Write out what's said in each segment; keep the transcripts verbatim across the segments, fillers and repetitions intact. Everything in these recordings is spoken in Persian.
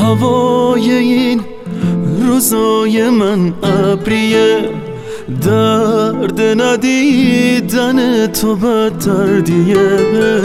هوای این روزای من ابریه، درد ندیدن تو بدتر دیگه.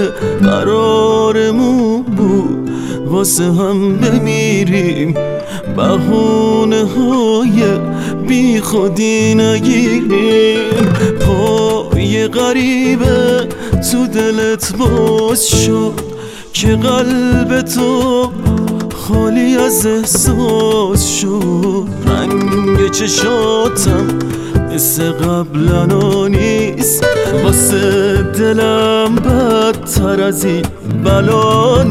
قرارمون بود واسه هم بمیریم، بهونه های بی خودی نگیریم. پای غریبه تو دلت باز شد که قلب تو خالی از احساس شد. رنگ چشاتم مثل قبلنا نیست، واسه دلم بدتر از این بلا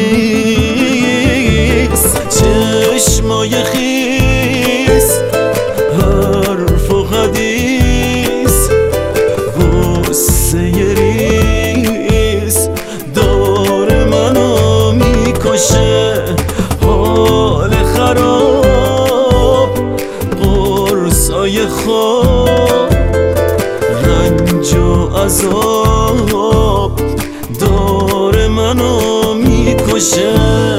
نیست. چشمای خیس حرف و حدیث غصه ریز دار منو میکشه. حال خراب قرصای خواب، رنج و عذاب دار منو میکشه.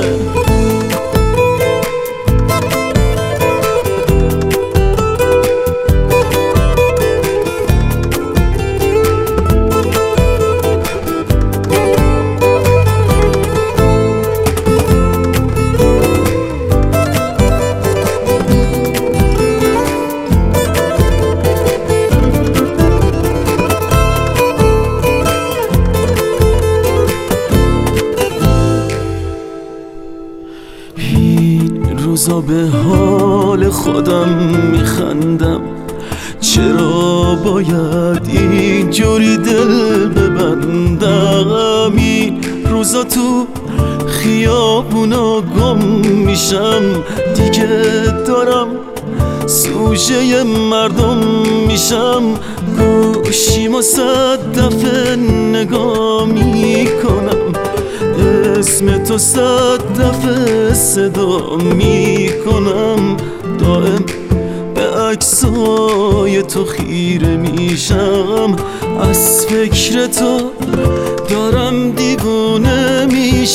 روزا به حال خودم میخندم، چرا باید اینجوری دل ببندم؟ این روزا تو خیابونا گم میشم، دیگه دارم سوژه مردم میشم. گوشیمو صد دفعه نگاه میکنم، اسم تو صد دفعه صدا میکنم. دائم به عکسای تو خیره میشم، از فکر تو دارم دیوونه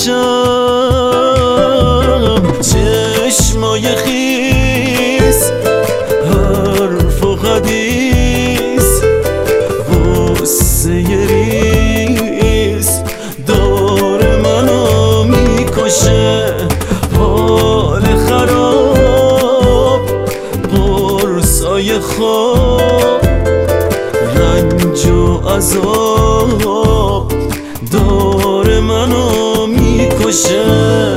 میشم. چشمای خیس حرف و حدیث غصه ریز دار منو میکشه. حال خراب قرصای خواب، رنج و عذاب دار منو میکشه.